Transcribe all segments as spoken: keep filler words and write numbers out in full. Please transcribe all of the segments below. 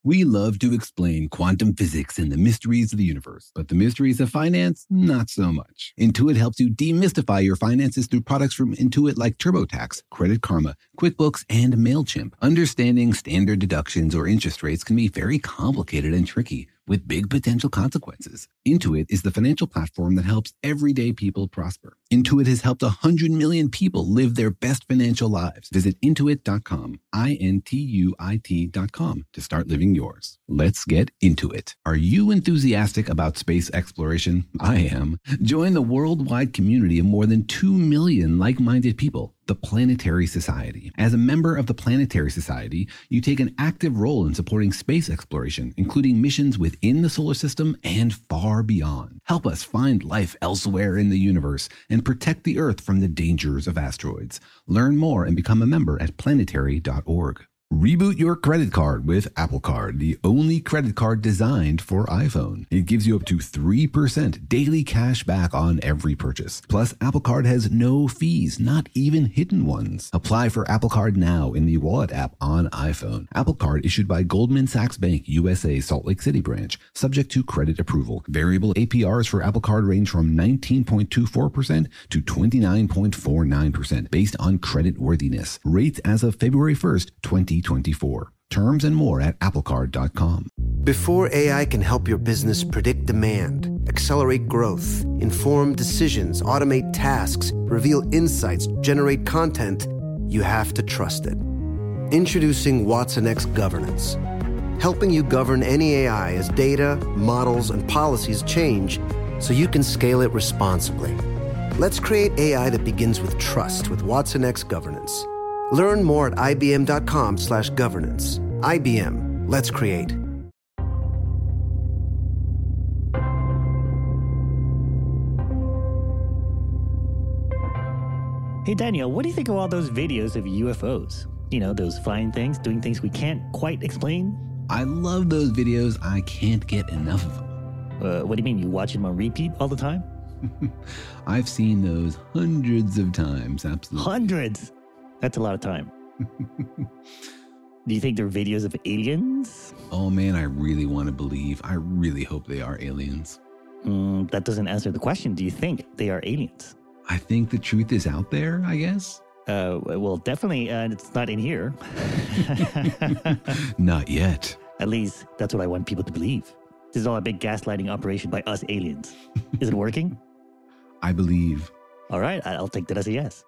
We love to explain quantum physics and the mysteries of the universe, but the mysteries of finance, not so much. Intuit helps you demystify your finances through products from Intuit like TurboTax, Credit Karma, QuickBooks, and MailChimp. Understanding standard deductions or interest rates can be very complicated and tricky, with big potential consequences. Intuit is the financial platform that helps everyday people prosper. Intuit has helped one hundred million people live their best financial lives. Visit intuit dot com, I N T U I T dot com, to start living yours. Let's get into it. Are you enthusiastic about space exploration? I am. Join the worldwide community of more than two million like-minded people, the Planetary Society. As a member of the Planetary Society, you take an active role in supporting space exploration, including missions within the solar system and far beyond. Help us find life elsewhere in the universe and protect the Earth from the dangers of asteroids. Learn more and become a member at planetary dot org. Reboot your credit card with Apple Card, the only credit card designed for iPhone. It gives you up to three percent daily cash back on every purchase. Plus, Apple Card has no fees, not even hidden ones. Apply for Apple Card now in the Wallet app on iPhone. Apple Card issued by Goldman Sachs Bank U S A Salt Lake City branch, subject to credit approval. Variable A P Rs for Apple Card range from nineteen point two four percent to twenty-nine point four nine percent based on credit worthiness. Rates as of February first, twenty twenty-four. Terms and more at apple card dot com. Before A I can help your business predict demand, accelerate growth, inform decisions, automate tasks, reveal insights, generate content, you have to trust it. Introducing Watson X Governance, helping you govern any A I as data, models, and policies change so you can scale it responsibly. Let's create A I that begins with trust with Watson X Governance. Learn more at ibm dot com slash governance. I B M. Let's create. Hey, Daniel, what do you think of all those videos of U F Os? You know, those flying things, doing things we can't quite explain? I love those videos. I can't get enough of them. Uh, what do you mean? You watch them on repeat all the time? I've seen those hundreds of times, absolutely. Hundreds? That's a lot of time. Do you think they're videos of aliens? Oh man, I really want to believe. I really hope they are aliens. Mm, that doesn't answer the question. Do you think they are aliens? I think the truth is out there, I guess. Uh, well, definitely, uh, it's not in here. Not yet. At least that's what I want people to believe. This is all a big gaslighting operation by us aliens. Is it working? I believe. All right, I'll take that as a yes.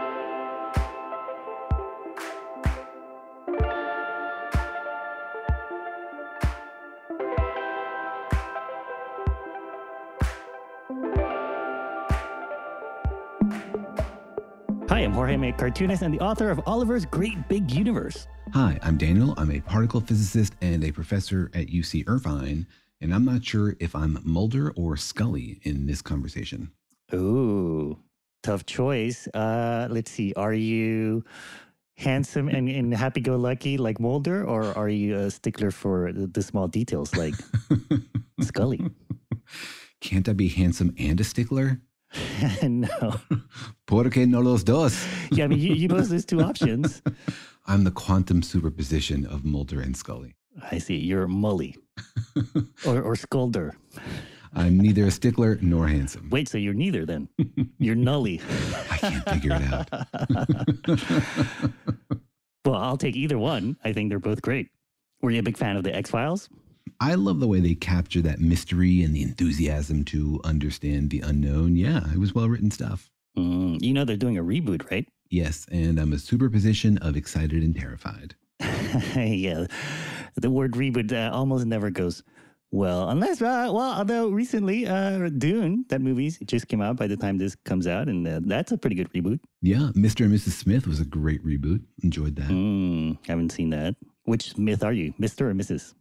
Hi, I'm Jorge, I'm a cartoonist and the author of Oliver's Great Big Universe. Hi, I'm Daniel. I'm a particle physicist and a professor at U C Irvine, and I'm not sure if I'm Mulder or Scully in this conversation. Ooh, tough choice. Uh, let's see. Are you handsome and, and happy-go-lucky like Mulder, or are you a stickler for the, the small details like Scully? Can't I be handsome and a stickler? No. ¿Por qué no los dos? Yeah, I mean, you, you pose those two options. I'm the quantum superposition of Mulder and Scully. I see. You're Mully. or, or Skulder. I'm neither a stickler nor handsome. Wait, so you're neither then? You're Nully. I can't figure it out. Well, I'll take either one. I think they're both great. Were you a big fan of the X-Files? I love the way they capture that mystery and the enthusiasm to understand the unknown. Yeah, it was well-written stuff. Mm, you know they're doing a reboot, right? Yes, and I'm a superposition of excited and terrified. Yeah, the word reboot uh, almost never goes well, unless, uh, well, although recently, uh, Dune, that movie just came out by the time this comes out, and uh, that's a pretty good reboot. Yeah, Mister and Missus Smith was a great reboot. Enjoyed that. Mm, haven't seen that. Which Smith are you, Mister or Missus?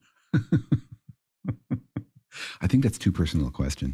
I think that's too personal a question.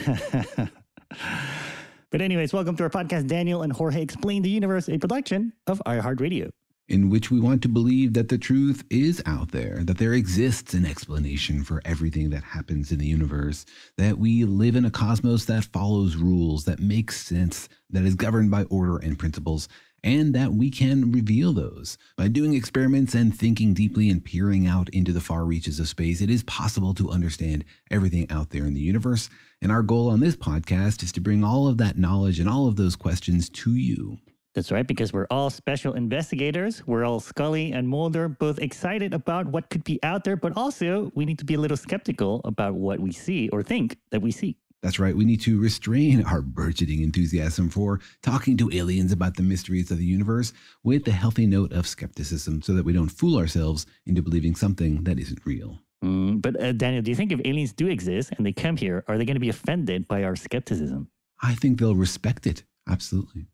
But anyways, welcome to our podcast, Daniel and Jorge Explain the Universe, a production of iHeartRadio. In which we want to believe that the truth is out there, that there exists an explanation for everything that happens in the universe, that we live in a cosmos that follows rules, that makes sense, that is governed by order and principles, and that we can reveal those. By doing experiments and thinking deeply and peering out into the far reaches of space, it is possible to understand everything out there in the universe. And our goal on this podcast is to bring all of that knowledge and all of those questions to you. That's right, because we're all special investigators. We're all Scully and Mulder, both excited about what could be out there, but also we need to be a little skeptical about what we see or think that we see. That's right. We need to restrain our burgeoning enthusiasm for talking to aliens about the mysteries of the universe with a healthy note of skepticism so that we don't fool ourselves into believing something that isn't real. Mm, but uh, Daniel, do you think if aliens do exist and they come here, are they going to be offended by our skepticism? I think they'll respect it. Absolutely.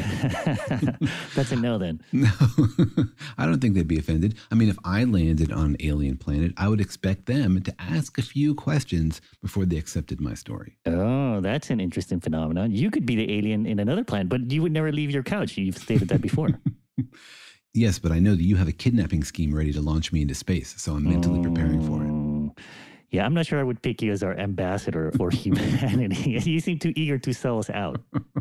That's a no then. No, I don't think they'd be offended. I mean, if I landed on an alien planet, I would expect them to ask a few questions before they accepted my story. Oh, that's an interesting phenomenon. You could be the alien in another planet, but you would never leave your couch. You've stated that before. Yes, but I know that you have a kidnapping scheme ready to launch me into space, so I'm mentally preparing for it. Yeah, I'm not sure I would pick you as our ambassador for humanity. You seem too eager to sell us out.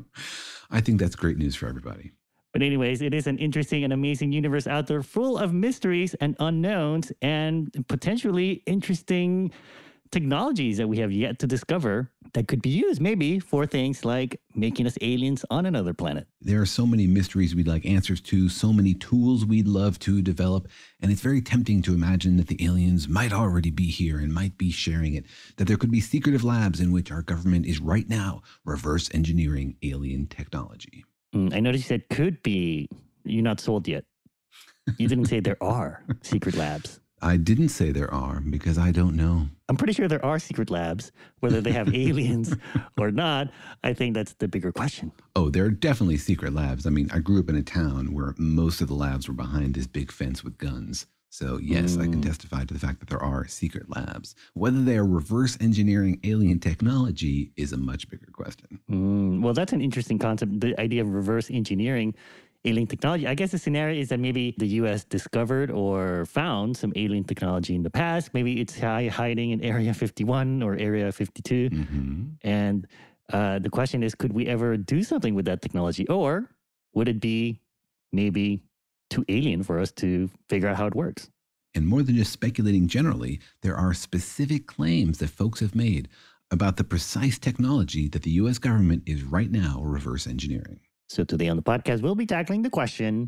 I think that's great news for everybody. But anyways, it is an interesting and amazing universe out there full of mysteries and unknowns and potentially interesting technologies that we have yet to discover that could be used maybe for things like making us aliens on another planet. There are so many mysteries we'd like answers to, so many tools we'd love to develop, and it's very tempting to imagine that the aliens might already be here and might be sharing it, that there could be secretive labs in which our government is right now reverse engineering alien technology. Mm, I noticed you said could be. You're not sold yet. You didn't say there are secret labs. I didn't say there are because I don't know. I'm pretty sure there are secret labs. Whether they have aliens or not, I think that's the bigger question. Oh, there are definitely secret labs. I mean, I grew up in a town where most of the labs were behind this big fence with guns. So yes, mm. I can testify to the fact that there are secret labs. Whether they are reverse engineering alien technology is a much bigger question. Mm. Well, that's an interesting concept, the idea of reverse engineering alien technology. I guess the scenario is that maybe the U S discovered or found some alien technology in the past. Maybe it's hiding in Area fifty-one or Area fifty-two. Mm-hmm. And uh, the question is, could we ever do something with that technology? Or would it be maybe too alien for us to figure out how it works? And more than just speculating generally, there are specific claims that folks have made about the precise technology that the U S government is right now reverse engineering. So today on the podcast, we'll be tackling the question,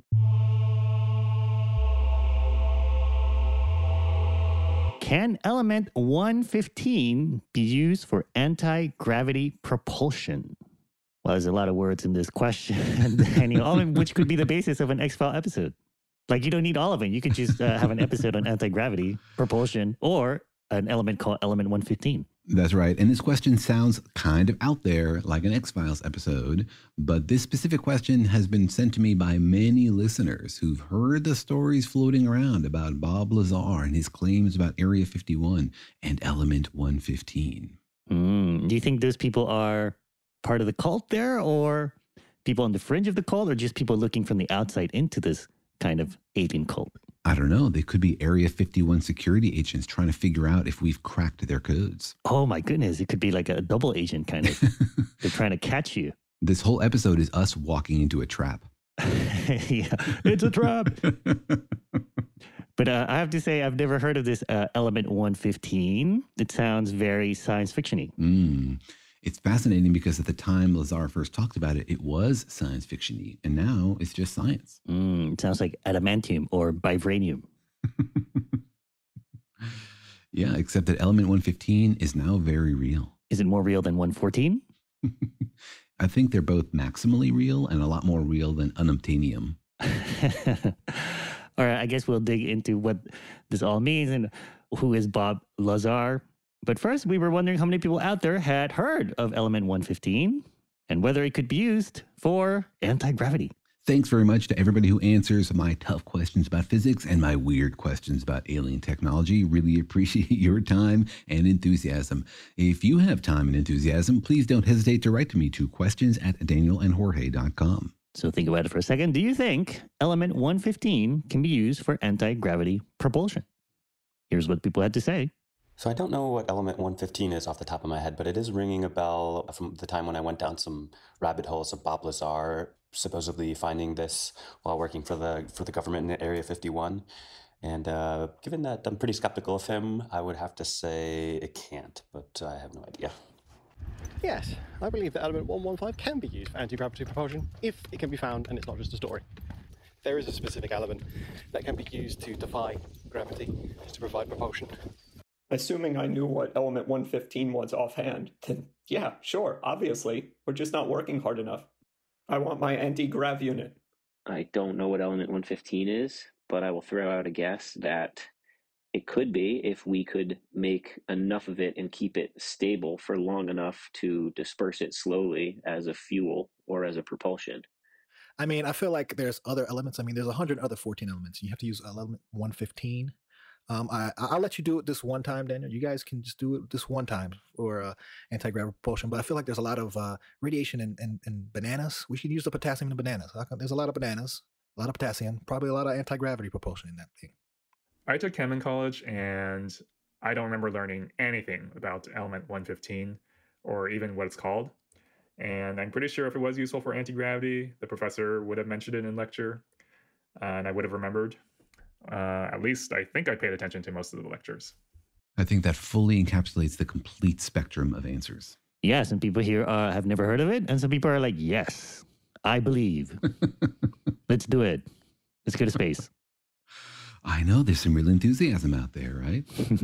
can element one fifteen be used for anti-gravity propulsion? Well, there's a lot of words in this question, Daniel, all of which could be the basis of an X-File episode. Like, you don't need all of it. You could just uh, have an episode on anti-gravity propulsion or an element called element one fifteen. That's right. And this question sounds kind of out there, like an X-Files episode, but this specific question has been sent to me by many listeners who've heard the stories floating around about Bob Lazar and his claims about Area fifty-one and Element one fifteen. Mm, do you think those people are part of the cult there, or people on the fringe of the cult, or just people looking from the outside into this kind of alien cult? I don't know. They could be Area fifty-one security agents trying to figure out if we've cracked their codes. Oh, my goodness. It could be like a double agent kind of. They're trying to catch you. This whole episode is us walking into a trap. Yeah, it's a trap. But uh, I have to say, I've never heard of this uh, Element one fifteen. It sounds very science fiction-y. Mm. It's fascinating because at the time Lazar first talked about it, it was science fiction-y, and now it's just science. Mm, it sounds like adamantium or vibranium. Yeah, except that Element one fifteen is now very real. Is it more real than one fourteen? I think they're both maximally real and a lot more real than unobtainium. All right, I guess we'll dig into what this all means and who is Bob Lazar. But first, we were wondering how many people out there had heard of Element one fifteen and whether it could be used for anti-gravity. Thanks very much to everybody who answers my tough questions about physics and my weird questions about alien technology. Really appreciate your time and enthusiasm. If you have time and enthusiasm, please don't hesitate to write to me to questions at daniel and jorge dot com. So think about it for a second. Do you think Element one fifteen can be used for anti-gravity propulsion? Here's what people had to say. So I don't know what Element one fifteen is off the top of my head, but it is ringing a bell from the time when I went down some rabbit holes of Bob Lazar supposedly finding this while working for the for the government in Area fifty-one. And uh, given that I'm pretty skeptical of him, I would have to say it can't, but I have no idea. Yes, I believe that element one fifteen can be used for anti-gravity propulsion if it can be found and it's not just a story. There is a specific element that can be used to defy gravity, just to provide propulsion. Assuming I knew what element one fifteen was offhand, then yeah, sure, obviously. We're just not working hard enough. I want my anti-grav unit. I don't know what element one fifteen is, but I will throw out a guess that it could be if we could make enough of it and keep it stable for long enough to disperse it slowly as a fuel or as a propulsion. I mean, I feel like there's other elements. I mean, there's one hundred other fourteen elements. You have to use element one fifteen. Um, I, I'll let you do it this one time, Daniel. You guys can just do it this one time for uh, anti-gravity propulsion. But I feel like there's a lot of uh, radiation in, in, in bananas. We should use the potassium in the bananas. There's a lot of bananas, a lot of potassium, probably a lot of anti-gravity propulsion in that thing. I took chem in college, and I don't remember learning anything about element one fifteen or even what it's called. And I'm pretty sure if it was useful for anti-gravity, the professor would have mentioned it in lecture, uh, and I would have remembered. Uh, at least I think I paid attention to most of the lectures. I think that fully encapsulates the complete spectrum of answers. Yeah, some people here uh, have never heard of it, and some people are like, yes, I believe. Let's do it. Let's go to space. I know there's some real enthusiasm out there, right?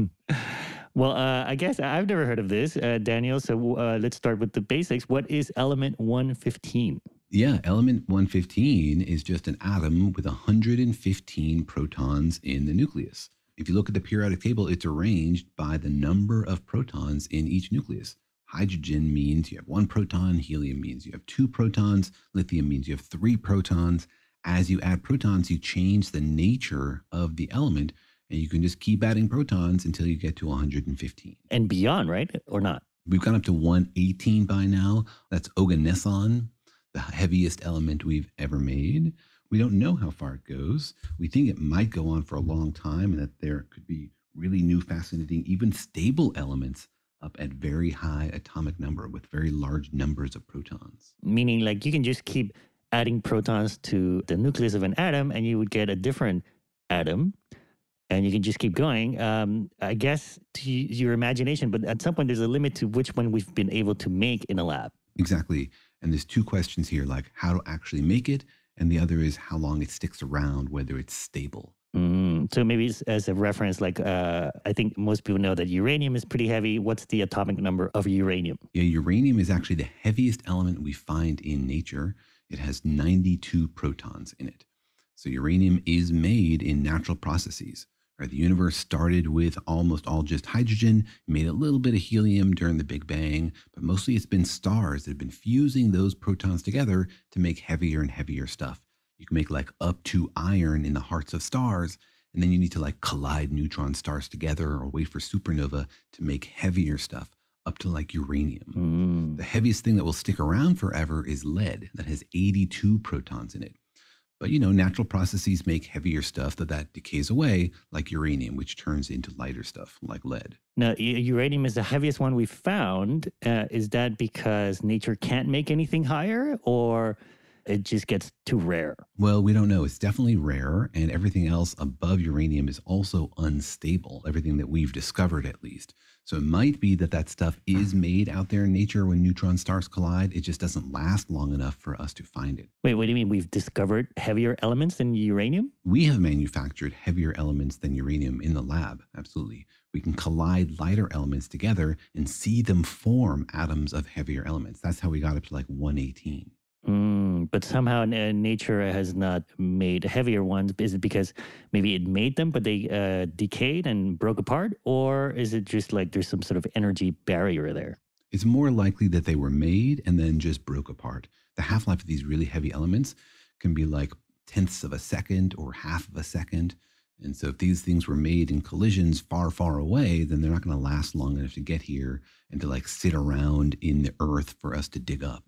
Well, uh, I guess I've never heard of this, uh, Daniel. So uh, let's start with the basics. What is element one fifteen? Yeah, element one fifteen is just an atom with one hundred fifteen protons in the nucleus. If you look at the periodic table, it's arranged by the number of protons in each nucleus. Hydrogen means you have one proton, helium means you have two protons, lithium means you have three protons. As you add protons, you change the nature of the element, and you can just keep adding protons until you get to one hundred fifteen. And beyond, right? Or not? We've gone up to one eighteen by now. That's oganesson, the heaviest element we've ever made. We don't know how far it goes. We think it might go on for a long time and that there could be really new, fascinating, even stable elements up at very high atomic number with very large numbers of protons. Meaning like you can just keep adding protons to the nucleus of an atom and you would get a different atom. And you can just keep going, um, I guess, to your imagination. But at some point, there's a limit to which one we've been able to make in a lab. Exactly. And there's two questions here, like how to actually make it. And the other is how long it sticks around, whether it's stable. Mm, so maybe as a reference, like uh, I think most people know that uranium is pretty heavy. What's the atomic number of uranium? Yeah, uranium is actually the heaviest element we find in nature. It has ninety-two protons in it. So uranium is made in natural processes. Right, the universe started with almost all just hydrogen, made a little bit of helium during the Big Bang, but mostly it's been stars that have been fusing those protons together to make heavier and heavier stuff. You can make like up to iron in the hearts of stars, and then you need to like collide neutron stars together or wait for supernova to make heavier stuff up to like uranium. Mm. The heaviest thing that will stick around forever is lead that has eighty-two protons in it. But, you know, natural processes make heavier stuff that that decays away, like uranium, which turns into lighter stuff like lead. Now, uranium is the heaviest one we've found. Uh, is that because nature can't make anything higher, or it just gets too rare? Well, we don't know. It's definitely rare, and everything else above uranium is also unstable, everything that we've discovered at least. So it might be that that stuff is made out there in nature when neutron stars collide. It just doesn't last long enough for us to find it. Wait, what do you mean? We've discovered heavier elements than uranium? We have manufactured heavier elements than uranium in the lab. Absolutely. We can collide lighter elements together and see them form atoms of heavier elements. That's how we got up to like one eighteen. Mm, but somehow uh, nature has not made heavier ones. Is it because maybe it made them, but they uh, decayed and broke apart? Or is it just like there's some sort of energy barrier there? It's more likely that they were made and then just broke apart. The half-life of these really heavy elements can be like tenths of a second or half of a second. And so if these things were made in collisions far, far away, then they're not going to last long enough to get here and to like sit around in the earth for us to dig up.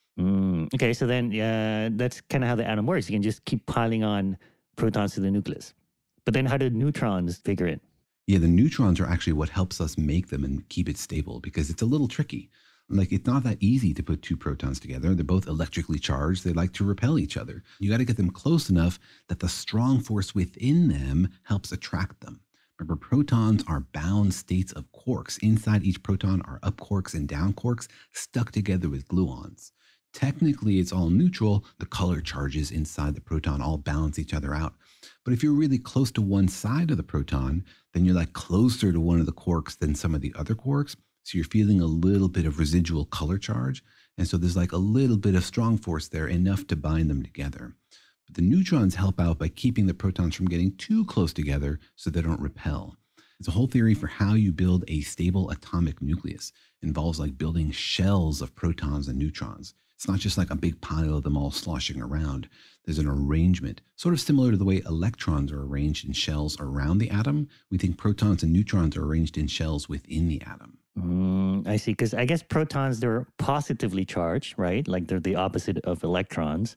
Mm, okay, so then uh, that's kind of how the atom works. You can just keep piling on protons to the nucleus. But then how do neutrons figure in? Yeah, the neutrons are actually what helps us make them and keep it stable because it's a little tricky. Like, it's not that easy to put two protons together. They're both electrically charged. They like to repel each other. You got to get them close enough that the strong force within them helps attract them. Remember, protons are bound states of quarks. Inside each proton are up quarks and down quarks stuck together with gluons. Technically, it's all neutral. The color charges inside the proton all balance each other out. But if you're really close to one side of the proton, then you're like closer to one of the quarks than some of the other quarks. So you're feeling a little bit of residual color charge. And so there's like a little bit of strong force there, enough to bind them together. But the neutrons help out by keeping the protons from getting too close together so they don't repel. It's a whole theory for how you build a stable atomic nucleus. It involves like building shells of protons and neutrons. It's not just like a big pile of them all sloshing around. There's an arrangement, sort of similar to the way electrons are arranged in shells around the atom. We think protons and neutrons are arranged in shells within the atom. Mm, I see. Because I guess protons, they're positively charged, right? Like they're the opposite of electrons.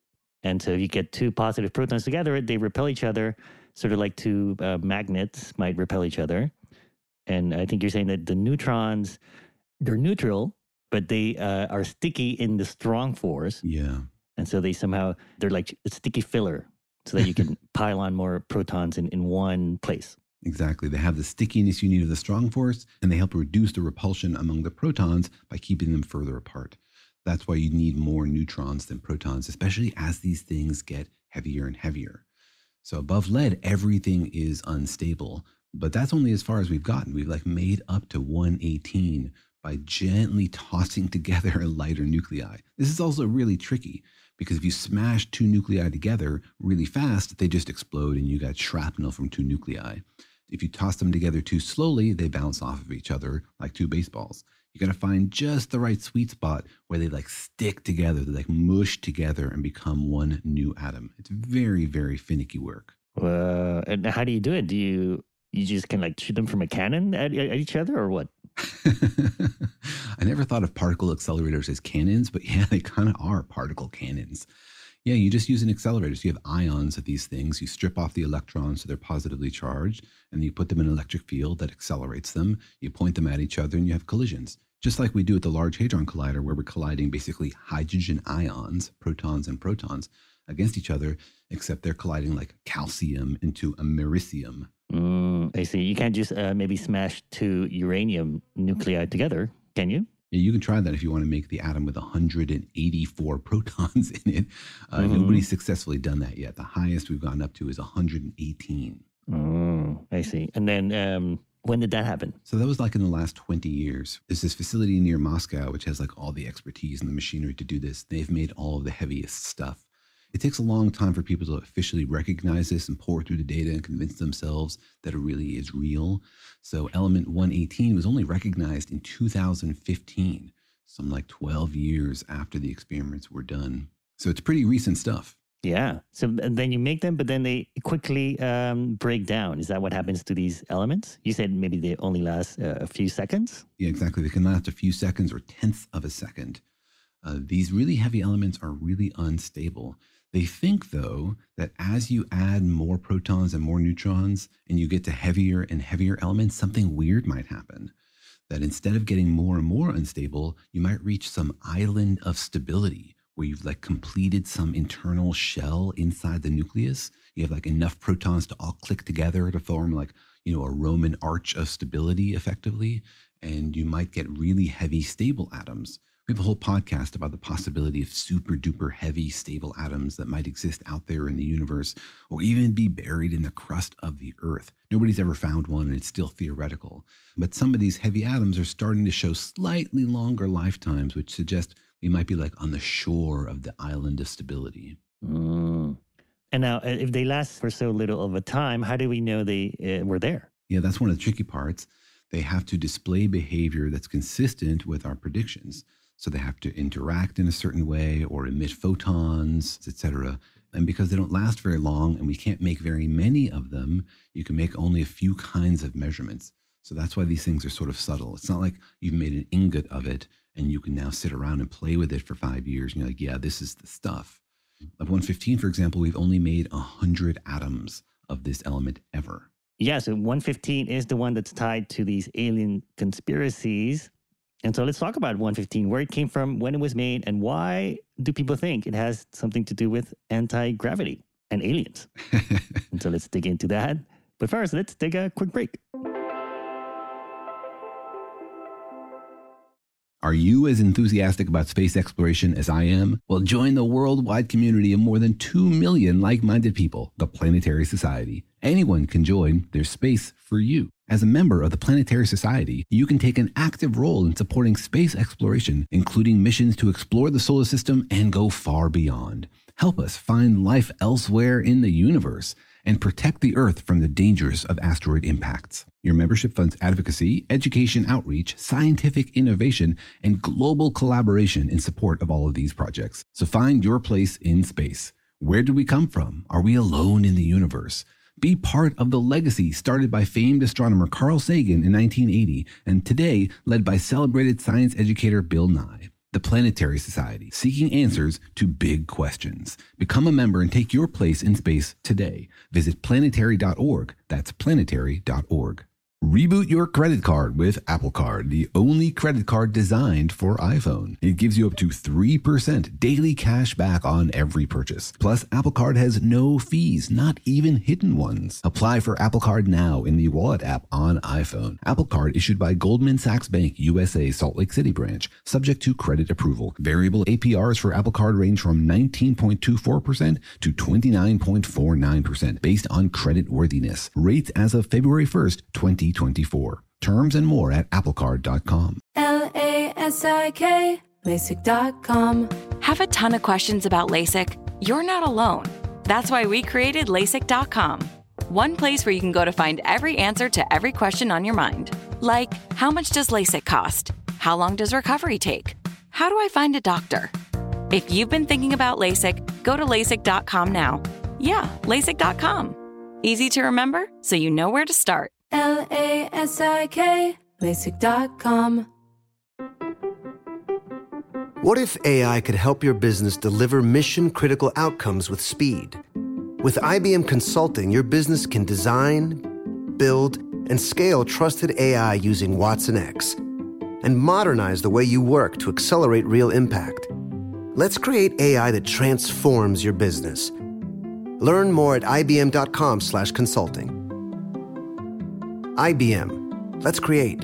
And so if you get two positive protons together, they repel each other, sort of like two uh, magnets might repel each other. And I think you're saying that the neutrons, they're neutral, but they uh, are sticky in the strong force. Yeah. And so they somehow, they're like a sticky filler so that you can pile on more protons in, in one place. Exactly. They have the stickiness you need of the strong force, and they help reduce the repulsion among the protons by keeping them further apart. That's why you need more neutrons than protons, especially as these things get heavier and heavier. So above lead, everything is unstable, but that's only as far as we've gotten. We've like made up to one eighteen by gently tossing together lighter nuclei. This is also really tricky because if you smash two nuclei together really fast, they just explode and you got shrapnel from two nuclei. If you toss them together too slowly, they bounce off of each other like two baseballs. You got to find just the right sweet spot where they like stick together, they like mush together and become one new atom. It's very, very finicky work. Uh, and how do you do it? Do you you just can like shoot them from a cannon at, at each other or what? I never thought of particle accelerators as cannons, but yeah, they kind of are particle cannons. Yeah, you just use an accelerator. So you have ions of these things. You strip off the electrons so they're positively charged, and you put them in an electric field that accelerates them. You point them at each other, and you have collisions. Just like we do at the Large Hadron Collider, where we're colliding basically hydrogen ions, protons and protons, against each other, except they're colliding like calcium into americium. Mm, I see. You can't just uh, maybe smash two uranium nuclei together, can you? Yeah, you can try that if you want to make the atom with one hundred eighty-four protons in it. Uh, Mm-hmm. Nobody's successfully done that yet. The highest we've gone up to is one hundred eighteen. Oh, I see. And then um, when did that happen? So that was like in the last twenty years. There's this facility near Moscow, which has like all the expertise and the machinery to do this. They've made all of the heaviest stuff. It takes a long time for people to officially recognize this and pour through the data and convince themselves that it really is real. So element one eighteen was only recognized in two thousand fifteen, some like twelve years after the experiments were done. So it's pretty recent stuff. Yeah. So and then you make them, but then they quickly um, break down. Is that what happens to these elements? You said maybe they only last uh, a few seconds? Yeah, exactly. They can last a few seconds or tenths of a second. Uh, these really heavy elements are really unstable. They think, though, that as you add more protons and more neutrons and you get to heavier and heavier elements, something weird might happen. That instead of getting more and more unstable, you might reach some island of stability where you've like completed some internal shell inside the nucleus. You have like enough protons to all click together to form like, you know, a Roman arch of stability effectively. And you might get really heavy, stable atoms. We have a whole podcast about the possibility of super duper heavy stable atoms that might exist out there in the universe or even be buried in the crust of the Earth. Nobody's ever found one and it's still theoretical. But some of these heavy atoms are starting to show slightly longer lifetimes, which suggest we might be like on the shore of the island of stability. Mm. And now, uh, if they last for so little of a time, how do we know they uh, were there? Yeah, that's one of the tricky parts. They have to display behavior that's consistent with our predictions. So they have to interact in a certain way or emit photons, et cetera. And because they don't last very long and we can't make very many of them, you can make only a few kinds of measurements. So that's why these things are sort of subtle. It's not like you've made an ingot of it and you can now sit around and play with it for five years. And you're like, yeah, this is the stuff. Of one fifteen, for example, we've only made one hundred atoms of this element ever. Yeah, so one fifteen is the one that's tied to these alien conspiracies. And so let's talk about one fifteen, where it came from, when it was made, and why do people think it has something to do with anti-gravity and aliens? And so let's dig into that. But first, let's take a quick break. Are you as enthusiastic about space exploration as I am? Well, join the worldwide community of more than two million like-minded people, the Planetary Society. Anyone can join. There's space for you. As a member of the Planetary Society, you can take an active role in supporting space exploration, including missions to explore the solar system and go far beyond. Help us find life elsewhere in the universe and protect the Earth from the dangers of asteroid impacts. Your membership funds advocacy, education outreach, scientific innovation, and global collaboration in support of all of these projects. So find your place in space. Where did we come from? Are we alone in the universe? Be part of the legacy started by famed astronomer Carl Sagan in nineteen eighty, and today led by celebrated science educator Bill Nye. The Planetary Society, seeking answers to big questions. Become a member and take your place in space today. Visit planetary dot org. That's planetary dot org. Reboot your credit card with Apple Card, the only credit card designed for iPhone. It gives you up to three percent daily cash back on every purchase. Plus, Apple Card has no fees, not even hidden ones. Apply for Apple Card now in the Wallet app on iPhone. Apple Card issued by Goldman Sachs Bank U S A Salt Lake City branch, subject to credit approval. Variable A P Rs for Apple Card range from nineteen point two four percent to twenty-nine point four nine percent based on credit worthiness. Rates as of February first, twenty twenty-four. Terms and more at apple card dot com. L A S I K, LASIK dot com. Have a ton of questions about LASIK? You're not alone. That's why we created LASIK dot com. One place where you can go to find every answer to every question on your mind. Like, how much does LASIK cost? How long does recovery take? How do I find a doctor? If you've been thinking about LASIK, go to LASIK dot com now. Yeah, LASIK dot com. Easy to remember, so you know where to start. L A S I K, LASIK dot com. What if A I could help your business deliver mission-critical outcomes with speed? With I B M Consulting, your business can design, build, and scale trusted A I using Watson X and modernize the way you work to accelerate real impact. Let's create A I that transforms your business. Learn more at I B M dot com slash consulting. I B M. Let's create.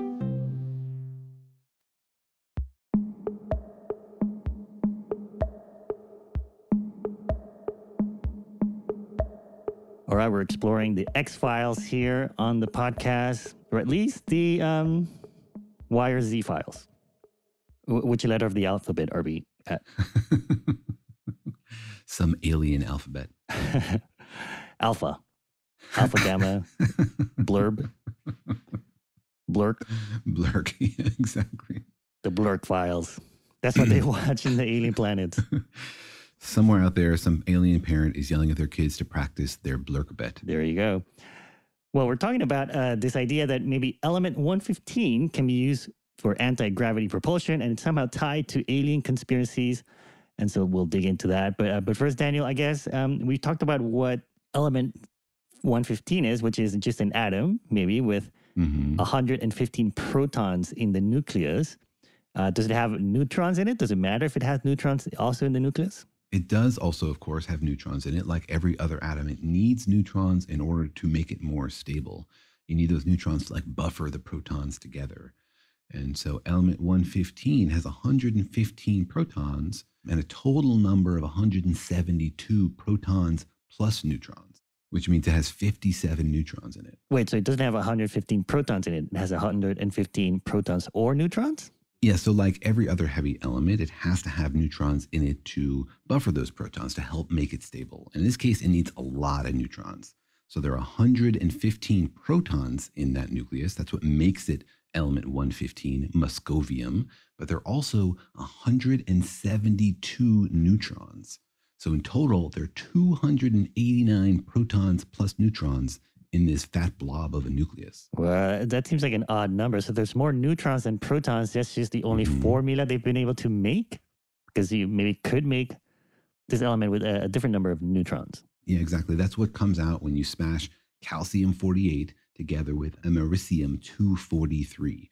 All right, we're exploring the X-Files here on the podcast, or at least the um, Y or Z files. W- which letter of the alphabet are we at? Some alien alphabet. Alpha. Alpha, gamma, blurb, blurk. Blurk, yeah, exactly. The blurk files. That's what they watch in the alien planets. Somewhere out there, some alien parent is yelling at their kids to practice their blurkbet. There you go. Well, we're talking about uh, this idea that maybe element one fifteen can be used for anti-gravity propulsion, and it's somehow tied to alien conspiracies. And so we'll dig into that. But uh, but first, Daniel, I guess um, we talked about what element one fifteen is, which is just an atom, maybe with mm-hmm. one hundred fifteen protons in the nucleus. Uh, does it have neutrons in it? Does it matter if it has neutrons also in the nucleus? It does also, of course, have neutrons in it. Like every other atom, it needs neutrons in order to make it more stable. You need those neutrons to like buffer the protons together. And so element one fifteen has one hundred fifteen protons and a total number of one hundred seventy-two protons plus neutrons, which means it has fifty-seven neutrons in it. Wait, so it doesn't have one hundred fifteen protons in it. It has one hundred fifteen protons or neutrons? Yeah, so like every other heavy element, it has to have neutrons in it to buffer those protons to help make it stable. In this case, it needs a lot of neutrons. So there are one hundred fifteen protons in that nucleus. That's what makes it element one fifteen, moscovium. But there are also one hundred seventy-two neutrons. So in total, there are two hundred eighty-nine protons plus neutrons in this fat blob of a nucleus. Well, that seems like an odd number. So there's more neutrons than protons. That's just the only mm-hmm. formula they've been able to make? Because you maybe could make this element with a, a different number of neutrons. Yeah, exactly. That's what comes out when you smash calcium forty-eight together with americium two forty-three.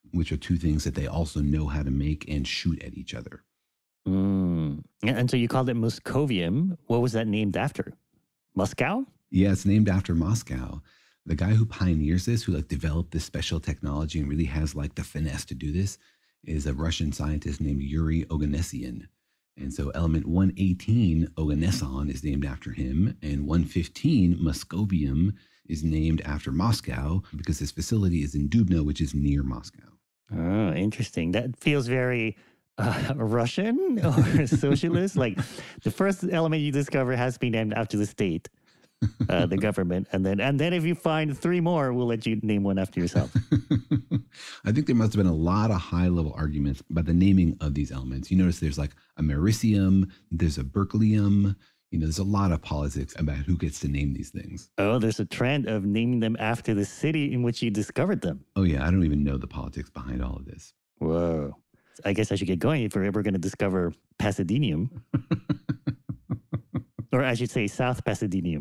which are two things that they also know how to make and shoot at each other. Mm. And so you called it Moscovium. What was that named after? Moscow? Yeah, it's named after Moscow. The guy who pioneers this, who like developed this special technology and really has like the finesse to do this, is a Russian scientist named Yuri Oganessian. And so element one eighteen, Oganesson, is named after him, and one fifteen, Moscovium, is named after Moscow because this facility is in Dubno, which is near Moscow. Oh, interesting. That feels very uh, Russian or socialist. Like the first element you discover has to be named after the state. Uh, the government, and then and then if you find three more, we'll let you name one after yourself. I think there must have been a lot of high-level arguments about the naming of these elements. You notice there's like a Americium, there's a Berkelium. You know, there's a lot of politics about who gets to name these things. Oh, there's a trend of naming them after the city in which you discovered them. Oh yeah, I don't even know the politics behind all of this. Whoa. I guess I should get going if we're ever going to discover Pasadenium. Or I should say South Pasadenium.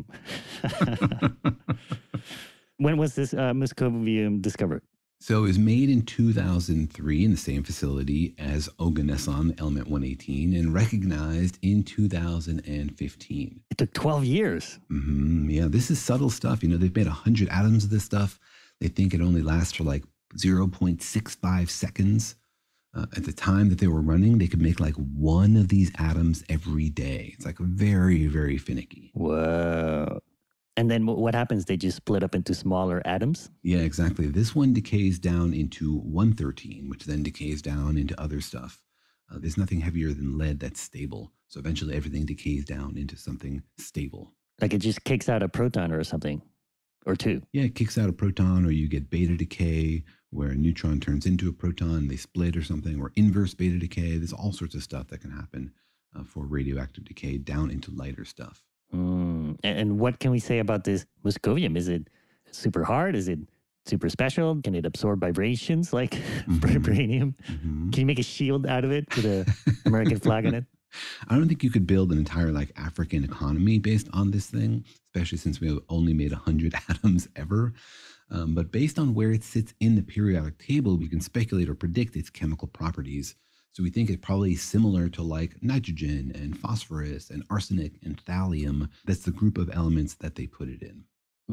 When was this uh, Moscovium discovered? So it was made in two thousand three in the same facility as Oganesson, element one eighteen, and recognized in two thousand fifteen. It took twelve years. Mm-hmm. Yeah, this is subtle stuff. You know, they've made one hundred atoms of this stuff. They think it only lasts for like zero point six five seconds. Uh, at the time that they were running, they could make like one of these atoms every day. It's like very, very finicky. Whoa. And then what happens? They just split up into smaller atoms? Yeah, exactly. This one decays down into one thirteen, which then decays down into other stuff. Uh, there's nothing heavier than lead that's stable. So eventually everything decays down into something stable. Like it just kicks out a proton or something, or two. Yeah, it kicks out a proton, or you get beta decay, where a neutron turns into a proton, they split or something, or inverse beta decay. There's all sorts of stuff that can happen uh, for radioactive decay down into lighter stuff. Mm. And what can we say about this Moscovium? Is it super hard? Is it super special? Can it absorb vibrations like mm-hmm. vibranium? Mm-hmm. Can you make a shield out of it with an American flag on it? I don't think you could build an entire like African economy based on this thing, especially since we have only made one hundred atoms ever. Um, but based on where it sits in the periodic table, we can speculate or predict its chemical properties. So we think it's probably similar to like nitrogen and phosphorus and arsenic and thallium. That's the group of elements that they put it in.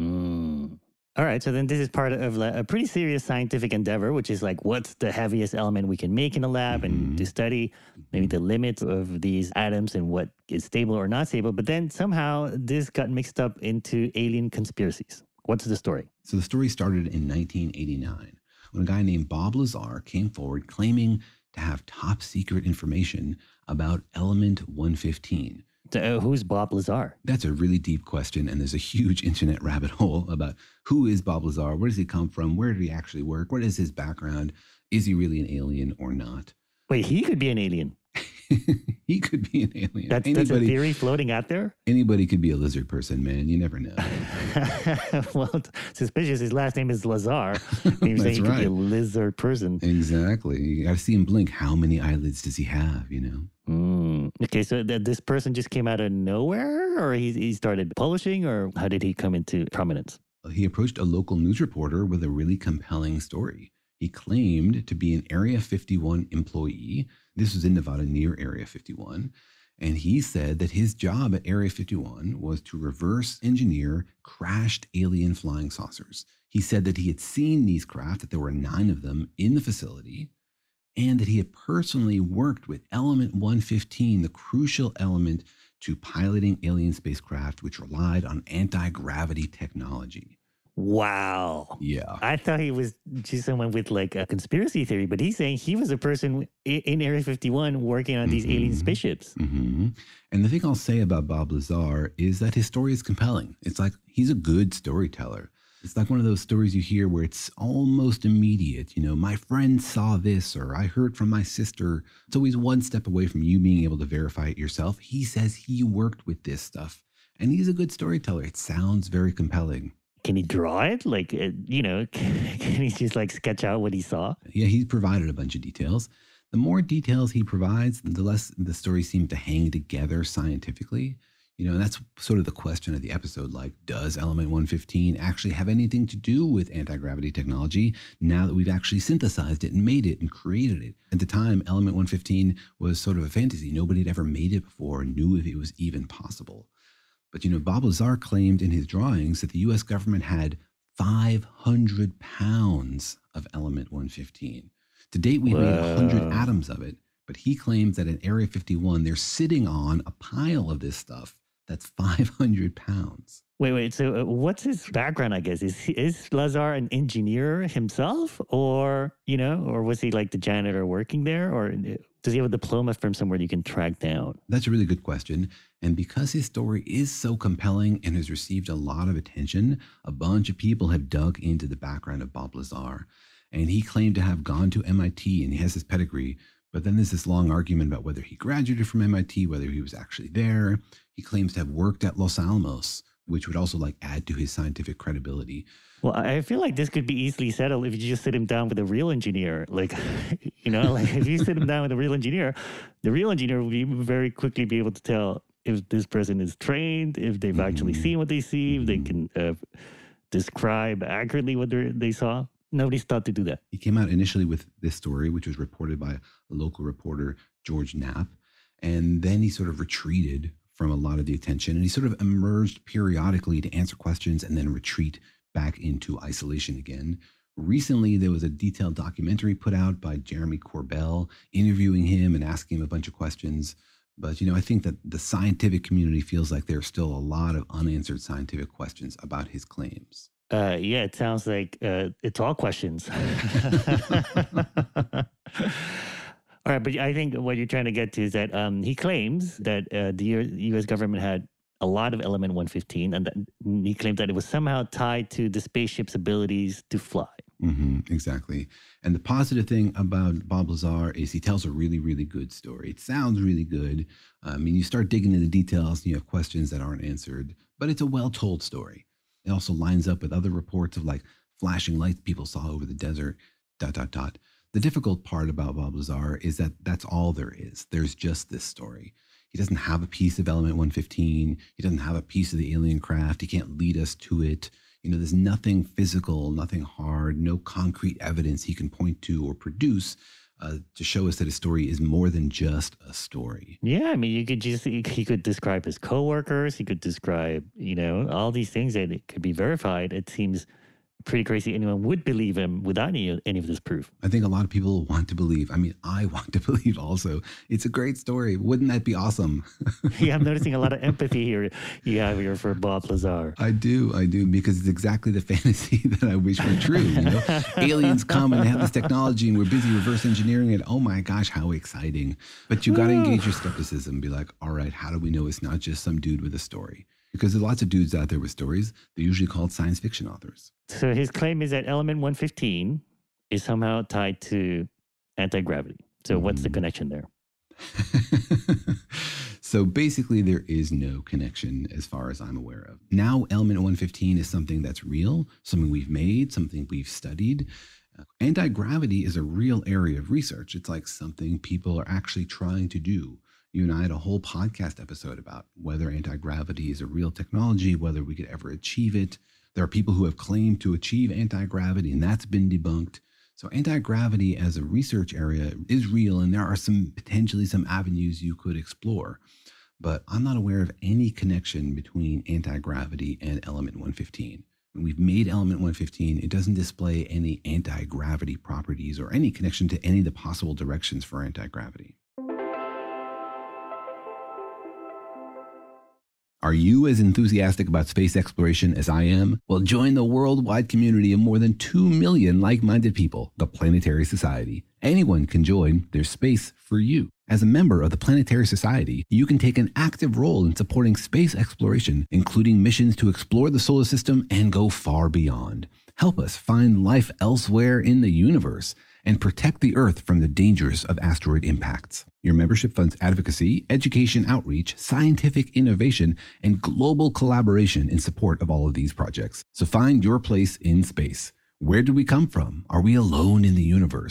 Mm. All right. So then this is part of a pretty serious scientific endeavor, which is like, what's the heaviest element we can make in a lab mm-hmm. and to study maybe the limits of these atoms and what is stable or not stable. But then somehow this got mixed up into alien conspiracies. What's the story? So the story started in nineteen eighty-nine when a guy named Bob Lazar came forward claiming to have top secret information about element one fifteen. So, uh, who's Bob Lazar? That's a really deep question, and there's a huge internet rabbit hole about who is Bob Lazar, where does he come from, where did he actually work, what is his background, is he really an alien or not? Wait, he could be an alien. He could be an alien. That's, anybody, that's a theory floating out there? Anybody could be a lizard person, man. You never know. Well, suspicious. His last name is Lazar. You're saying he could right. be a lizard person. Exactly. You got to see him blink. How many eyelids does he have, you know? Mm. Okay, so th- this person just came out of nowhere? Or he, he started publishing? Or how did he come into prominence? He approached a local news reporter with a really compelling story. He claimed to be an Area fifty-one employee. This was in Nevada near Area fifty-one. And he said that his job at Area fifty-one was to reverse engineer crashed alien flying saucers. He said that he had seen these craft, that there were nine of them in the facility, and that he had personally worked with element one fifteen, the crucial element to piloting alien spacecraft, which relied on anti-gravity technology. Wow. Yeah. I thought he was just someone with like a conspiracy theory, but he's saying he was a person in Area fifty-one working on these mm-hmm. alien spaceships. Mm-hmm. And the thing I'll say about Bob Lazar is that his story is compelling. It's like he's a good storyteller. It's like one of those stories you hear where it's almost immediate. You know, my friend saw this, or I heard from my sister. It's always one step away from you being able to verify it yourself. He says he worked with this stuff, and he's a good storyteller. It sounds very compelling. Can he draw it? Like, uh, you know, can, can he just like sketch out what he saw? Yeah, he's provided a bunch of details. The more details he provides, the less the story seems to hang together scientifically. You know, and that's sort of the question of the episode, like, does Element one fifteen actually have anything to do with anti-gravity technology now that we've actually synthesized it and made it and created it? At the time, Element one fifteen was sort of a fantasy. Nobody had ever made it before and knew if it was even possible. But, you know, Bob Lazar claimed in his drawings that the U S government had five hundred pounds of Element one fifteen. To date, we've Whoa. made one hundred atoms of it. But he claims that in Area fifty-one, they're sitting on a pile of this stuff that's five hundred pounds. Wait, wait. So uh, what's his background, I guess? Is, is Lazar an engineer himself? Or, you know, or was he like the janitor working there? Or does he have a diploma from somewhere you can track down? That's a really good question. And because his story is so compelling and has received a lot of attention, a bunch of people have dug into the background of Bob Lazar. And he claimed to have gone to M I T and he has his pedigree. But then there's this long argument about whether he graduated from M I T, whether he was actually there. He claims to have worked at Los Alamos, which would also like add to his scientific credibility. Well, I feel like this could be easily settled if you just sit him down with a real engineer. Like, you know, like if you sit him down with a real engineer, the real engineer will be very quickly be able to tell if this person is trained, if they've mm-hmm. actually seen what they see, if they can uh, describe accurately what they saw. Nobody's thought to do that. He came out initially with this story, which was reported by a local reporter, George Knapp. And then he sort of retreated from a lot of the attention. And he sort of emerged periodically to answer questions and then retreat back into isolation again. Recently, there was a detailed documentary put out by Jeremy Corbell, interviewing him and asking him a bunch of questions. But, you know, I think that the scientific community feels like there's still a lot of unanswered scientific questions about his claims. Uh, yeah, it sounds like uh, it's all questions. All right, but I think what you're trying to get to is that um, he claims that uh, the U S government had a lot of Element one fifteen, and that he claimed that it was somehow tied to the spaceship's abilities to fly. Mm-hmm, exactly. And the positive thing about Bob Lazar is he tells a really, really good story. It sounds really good. I mean, you start digging into the details and you have questions that aren't answered, but it's a well-told story. It also lines up with other reports of like flashing lights people saw over the desert, dot, dot, dot. The difficult part about Bob Lazar is that that's all there is. There's just this story. He doesn't have a piece of Element one fifteen. He doesn't have a piece of the alien craft. He can't lead us to it. You know, there's nothing physical, nothing hard, no concrete evidence he can point to or produce uh, to show us that his story is more than just a story. Yeah, I mean, you could just, he could describe his coworkers. He could describe, you know, all these things that it could be verified. It seems pretty crazy anyone would believe him without any, any of this proof. I think a lot of people want to believe. I mean, I want to believe also. It's a great story. Wouldn't that be awesome? Yeah, I'm noticing a lot of empathy here you have here for Bob Lazar. I do, I do, because it's exactly the fantasy that I wish were true. You know, aliens come and they have this technology and we're busy reverse engineering it. Oh my gosh, how exciting. But you got to engage your skepticism. Be like, all right, how do we know it's not just some dude with a story? Because there's lots of dudes out there with stories. They're usually called science fiction authors. So his claim is that Element one fifteen is somehow tied to anti-gravity. So what's the connection there? So basically, there is no connection as far as I'm aware of. Now, Element one fifteen is something that's real, something we've made, something we've studied. Uh, anti-gravity is a real area of research. It's like something people are actually trying to do. You and I had a whole podcast episode about whether anti-gravity is a real technology, whether we could ever achieve it. There are people who have claimed to achieve anti-gravity, and that's been debunked. So anti-gravity as a research area is real, and there are some potentially some avenues you could explore. But I'm not aware of any connection between anti-gravity and Element one fifteen. When we've made Element one fifteen, it doesn't display any anti-gravity properties or any connection to any of the possible directions for anti-gravity. Are you as enthusiastic about space exploration as I am? Well, join the worldwide community of more than two million like-minded people, the Planetary Society. Anyone can join. There's space for you. As a member of the Planetary Society, you can take an active role in supporting space exploration, including missions to explore the solar system and go far beyond. Help us find life elsewhere in the universe and protect the Earth from the dangers of asteroid impacts. Your membership funds advocacy, education outreach, scientific innovation, and global collaboration in support of all of these projects. So find your place in space. Where do we come from? Are we alone in the universe?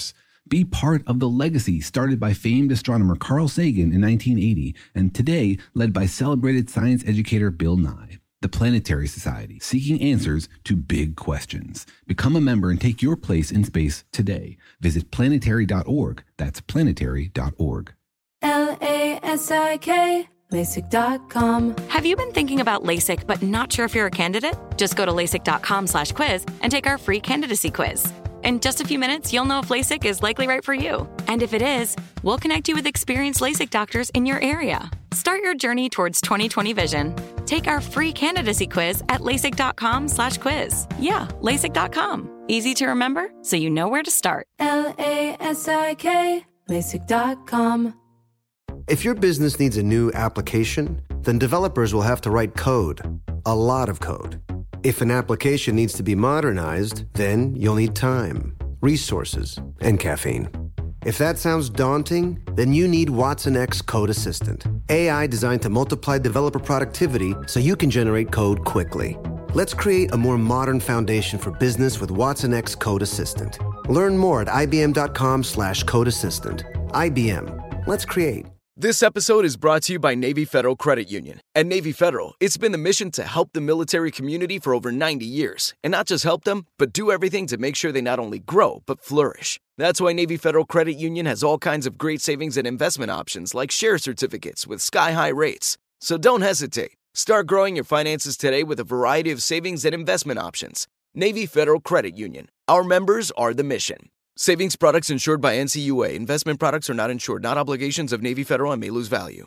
Be part of the legacy started by famed astronomer Carl Sagan in nineteen eighty and today led by celebrated science educator Bill Nye. The Planetary Society, seeking answers to big questions. Become a member and take your place in space today. Visit planetary dot org. That's planetary dot org. L A S I K, LASIK dot com. Have you been thinking about LASIK but not sure if you're a candidate? Just go to LASIK dot com slash quiz and take our free candidacy quiz. In just a few minutes, you'll know if LASIK is likely right for you. And if it is, we'll connect you with experienced LASIK doctors in your area. Start your journey towards twenty twenty vision. Take our free candidacy quiz at LASIK dot com slash quiz. Yeah, LASIK dot com. Easy to remember, so you know where to start. L A S I K, LASIK dot com. If your business needs a new application, then developers will have to write code. A lot of code. If an application needs to be modernized, then you'll need time, resources, and caffeine. If that sounds daunting, then you need Watson X Code Assistant, A I designed to multiply developer productivity so you can generate code quickly. Let's create a more modern foundation for business with Watson X Code Assistant. Learn more at ibm.com slash code assistant. I B M. Let's create. This episode is brought to you by Navy Federal Credit Union. At Navy Federal, it's been the mission to help the military community for over ninety years. And not just help them, but do everything to make sure they not only grow, but flourish. That's why Navy Federal Credit Union has all kinds of great savings and investment options like share certificates with sky-high rates. So don't hesitate. Start growing your finances today with a variety of savings and investment options. Navy Federal Credit Union. Our members are the mission. Savings products insured by N C U A. Investment products are not insured, not obligations of Navy Federal and may lose value.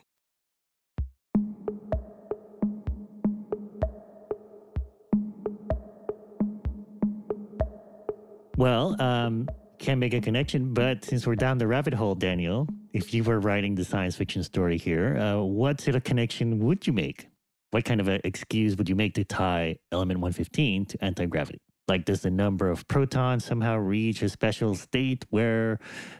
Well, um, can't make a connection, but since we're down the rabbit hole, Daniel, if you were writing the science fiction story here, uh, what sort of connection would you make? What kind of an excuse would you make to tie element one fifteen to anti-gravity? Like, does the number of protons somehow reach a special state where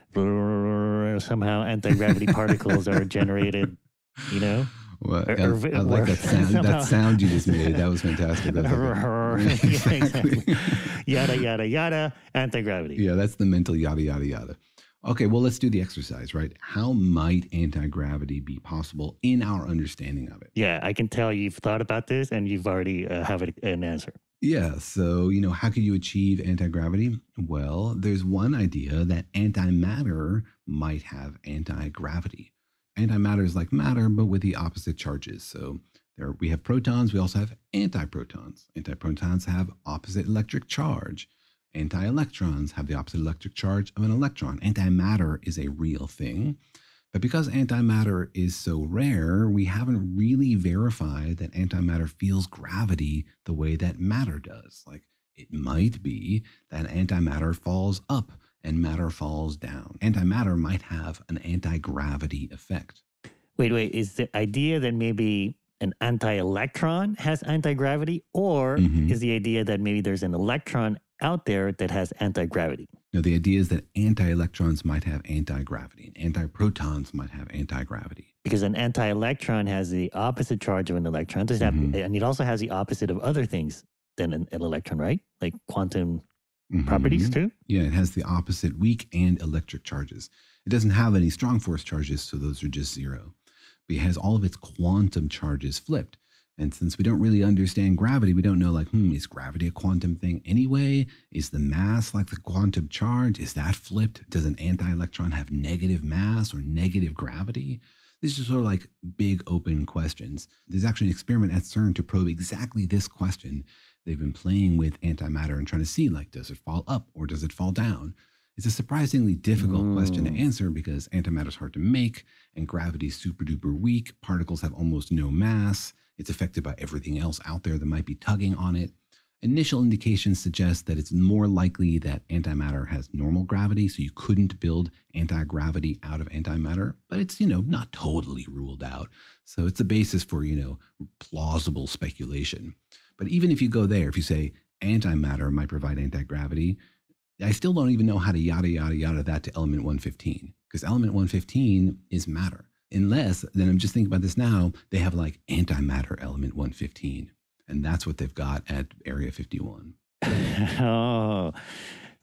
somehow anti-gravity particles are generated, you know? Well, or, I, or, I like that sound, somehow... that sound you just made. That was fantastic. That's yeah, exactly. Yada, yada, yada, anti-gravity. Yeah, that's the mental yada, yada, yada. Okay, well, let's do the exercise, right? How might anti-gravity be possible in our understanding of it? Yeah, I can tell you've thought about this and you've already uh, have an answer. Yeah, so, you know, how could you achieve anti-gravity? Well, there's one idea that antimatter might have anti-gravity. Antimatter is like matter, but with the opposite charges. So there we have protons, we also have antiprotons. Antiprotons have opposite electric charge. Anti-electrons have the opposite electric charge of an electron. Antimatter is a real thing. But because antimatter is so rare, we haven't really verified that antimatter feels gravity the way that matter does. Like, it might be that antimatter falls up and matter falls down. Antimatter might have an anti-gravity effect. Wait, wait, is the idea that maybe an anti-electron has anti-gravity, or mm-hmm. is the idea that maybe there's an electron out there that has anti-gravity? No, the idea is that anti-electrons might have anti-gravity and anti-protons might have anti-gravity. Because an anti-electron has the opposite charge of an electron, does mm-hmm. have, and it also has the opposite of other things than an, an electron, right? Like quantum mm-hmm. properties too? Yeah, it has the opposite weak and electric charges. It doesn't have any strong force charges, so those are just zero. But it has all of its quantum charges flipped. And since we don't really understand gravity, we don't know, like, hmm, is gravity a quantum thing anyway? Is the mass like the quantum charge? Is that flipped? Does an anti-electron have negative mass or negative gravity? These are sort of like big open questions. There's actually an experiment at CERN to probe exactly this question. They've been playing with antimatter and trying to see, like, does it fall up or does it fall down? It's a surprisingly difficult mm. question to answer because antimatter is hard to make and gravity is super duper weak. Particles have almost no mass. It's affected by everything else out there that might be tugging on it. Initial indications suggest that it's more likely that antimatter has normal gravity, so you couldn't build anti-gravity out of antimatter, but it's, you know, not totally ruled out. So it's a basis for, you know, plausible speculation. But even if you go there, if you say antimatter might provide anti-gravity, I still don't even know how to yada, yada, yada that to element one fifteen, because element one fifteen is matter. Unless, then I'm just thinking about this now, they have like antimatter element one fifteen. And that's what they've got at Area fifty-one. Oh,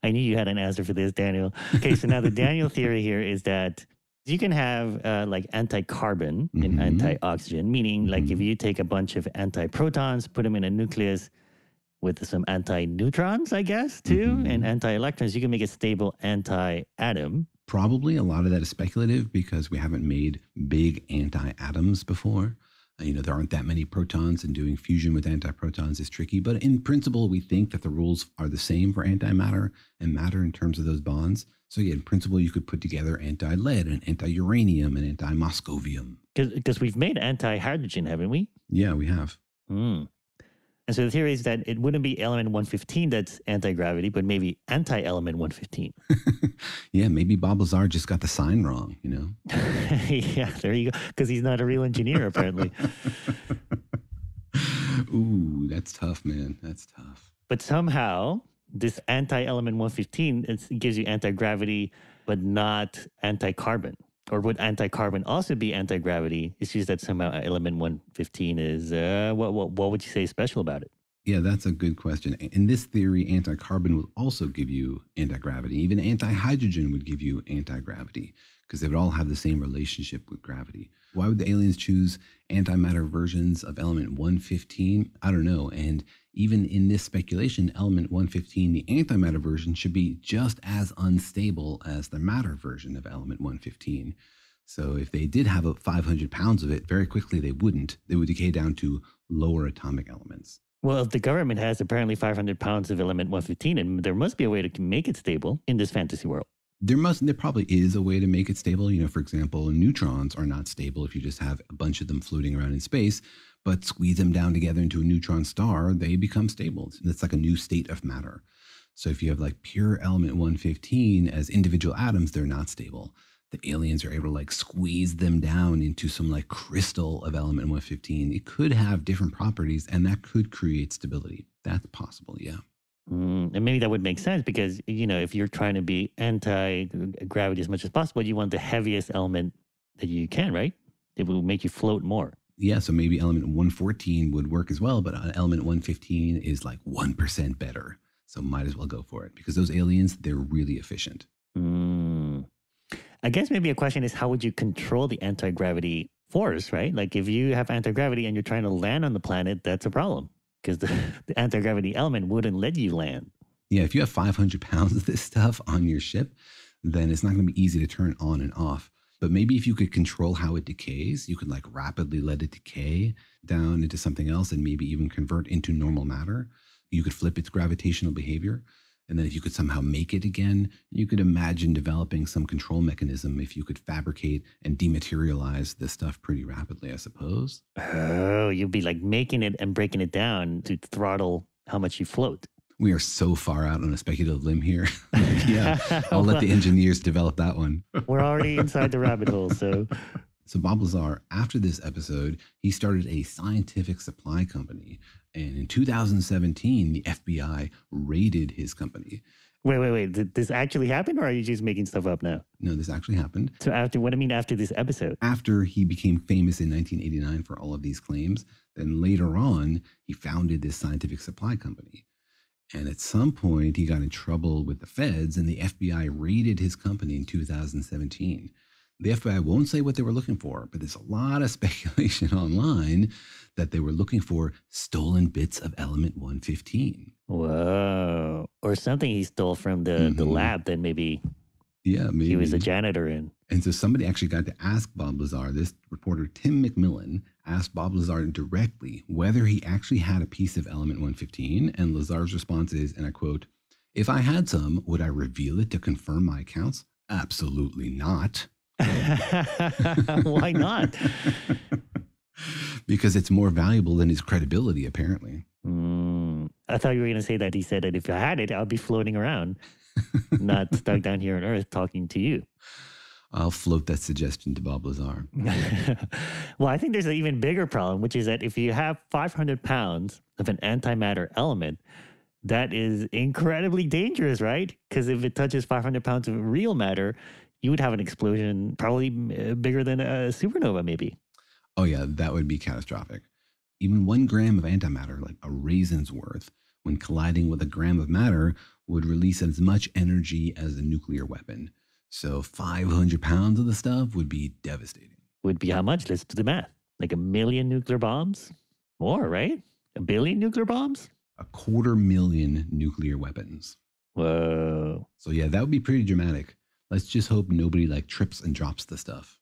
I knew you had an answer for this, Daniel. Okay, so now the Daniel theory here is that you can have uh, like anti-carbon and Mm-hmm. anti-oxygen, meaning like if you take a bunch of anti-protons, put them in a nucleus with some anti-neutrons, I guess, too, Mm-hmm. and anti-electrons, you can make a stable anti-atom. Probably a lot of that is speculative because we haven't made big anti-atoms before. Uh, You know, there aren't that many protons, and doing fusion with antiprotons is tricky. But in principle, we think that the rules are the same for antimatter and matter in terms of those bonds. So yeah, in principle, you could put together anti-lead and anti-uranium and anti-moscovium. Because we've made anti-hydrogen, haven't we? Yeah, we have. Mm. And so the theory is that it wouldn't be element one fifteen that's anti-gravity, but maybe anti-element one fifteen. Yeah, maybe Bob Lazar just got the sign wrong, you know? Yeah, there you go. Because he's not a real engineer, apparently. Ooh, that's tough, man. That's tough. But somehow, this anti-element one fifteen it's, it gives you anti-gravity, but not anti-carbon. Or would anti-carbon also be anti-gravity? It's just that somehow element one fifteen is, uh, what, what, what would you say is special about it? Yeah, that's a good question. In this theory, anti-carbon will also give you anti-gravity. Even anti-hydrogen would give you anti-gravity because they would all have the same relationship with gravity. Why would the aliens choose antimatter versions of element one fifteen? I don't know. And even in this speculation, element one fifteen, the antimatter version, should be just as unstable as the matter version of element one fifteen. So if they did have a five hundred pounds of it, very quickly they wouldn't. They would decay down to lower atomic elements. Well, if the government has apparently five hundred pounds of element one fifteen, and there must be a way to make it stable in this fantasy world. There must, there probably is a way to make it stable. You know, for example, neutrons are not stable if you just have a bunch of them floating around in space, but squeeze them down together into a neutron star, they become stable. It's like a new state of matter. So if you have like pure element one fifteen as individual atoms, they're not stable. The aliens are able to like squeeze them down into some like crystal of element one fifteen. It could have different properties and that could create stability. That's possible, yeah. Mm, and maybe that would make sense because, you know, if you're trying to be anti-gravity as much as possible, you want the heaviest element that you can, right? It will make you float more. Yeah, so maybe element one fourteen would work as well, but element one fifteen is like one percent better. So might as well go for it because those aliens, they're really efficient. Mm. I guess maybe a question is how would you control the anti-gravity force, right? Like if you have anti-gravity and you're trying to land on the planet, that's a problem because the, the anti-gravity element wouldn't let you land. Yeah, if you have five hundred pounds of this stuff on your ship, then it's not going to be easy to turn on and off. But maybe if you could control how it decays, you could like rapidly let it decay down into something else and maybe even convert into normal matter. You could flip its gravitational behavior. And then if you could somehow make it again, you could imagine developing some control mechanism if you could fabricate and dematerialize this stuff pretty rapidly, I suppose. Oh, you'd be like making it and breaking it down to throttle how much you float. We are so far out on a speculative limb here. Yeah, I'll let the engineers develop that one. We're already inside the rabbit hole, so... So Bob Lazar, after this episode, he started a scientific supply company. And in two thousand seventeen, the F B I raided his company. Wait, wait, wait. Did this actually happen or are you just making stuff up now? No, this actually happened. So after, what do you mean after this episode? After he became famous in nineteen eighty-nine for all of these claims, then later on, he founded this scientific supply company. And at some point, he got in trouble with the feds and the F B I raided his company in two thousand seventeen. The F B I won't say what they were looking for, but there's a lot of speculation online that they were looking for stolen bits of element one fifteen. Whoa. Or something he stole from the, mm-hmm. the lab that maybe, yeah, maybe he was a janitor in. And so somebody actually got to ask Bob Lazar, this reporter Tim McMillan asked Bob Lazar directly whether he actually had a piece of element one fifteen. And Lazar's response is, and I quote, "If I had some, would I reveal it to confirm my accounts? Absolutely not." Why not? Because it's more valuable than his credibility, apparently. Mm, I thought you were going to say that he said that if I had it, I'll be floating around, not stuck down here on Earth talking to you. I'll float that suggestion to Bob Lazar. Well, I think there's an even bigger problem, which is that if you have five hundred pounds of an antimatter element, that is incredibly dangerous, right? Because if it touches five hundred pounds of real matter, you would have an explosion probably bigger than a supernova, maybe. Oh, yeah, that would be catastrophic. Even one gram of antimatter, like a raisin's worth, when colliding with a gram of matter, would release as much energy as a nuclear weapon. So five hundred pounds of the stuff would be devastating. Would be how much? Let's do the math. Like a million nuclear bombs? More, right? A billion nuclear bombs? A quarter million nuclear weapons. Whoa. So yeah, that would be pretty dramatic. Let's just hope nobody like trips and drops the stuff.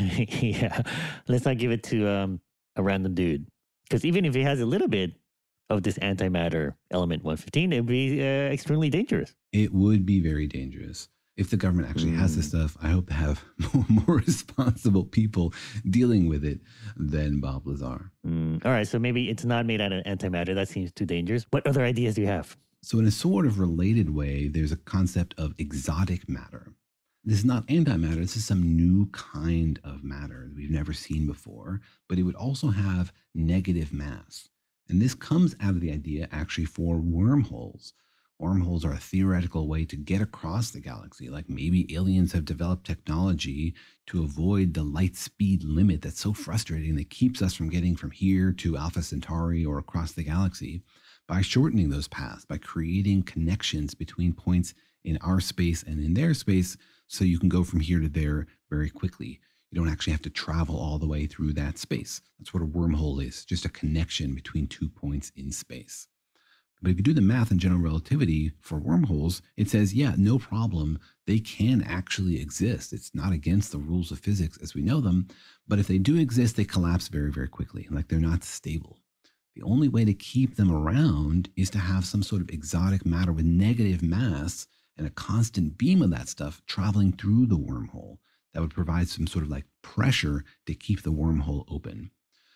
Yeah. Let's not give it to um, a random dude. Because even if he has a little bit of this antimatter element one fifteen, it would be uh, extremely dangerous. It would be very dangerous. If the government actually mm. has this stuff, I hope to have more, more responsible people dealing with it than Bob Lazar. Mm. All right, so maybe it's not made out of antimatter. That seems too dangerous. What other ideas do you have? So in a sort of related way, there's a concept of exotic matter. This is not antimatter. This is some new kind of matter that we've never seen before, but it would also have negative mass. And this comes out of the idea actually for wormholes. Wormholes are a theoretical way to get across the galaxy. Like maybe aliens have developed technology to avoid the light speed limit that's so frustrating that keeps us from getting from here to Alpha Centauri or across the galaxy by shortening those paths, by creating connections between points in our space and in their space so you can go from here to there very quickly. You don't actually have to travel all the way through that space. That's what a wormhole is, just a connection between two points in space. But if you do the math in general relativity for wormholes, it says, yeah, no problem. They can actually exist. It's not against the rules of physics as we know them. But if they do exist, they collapse very, very quickly. Like they're not stable. The only way to keep them around is to have some sort of exotic matter with negative mass and a constant beam of that stuff traveling through the wormhole. That would provide some sort of like pressure to keep the wormhole open.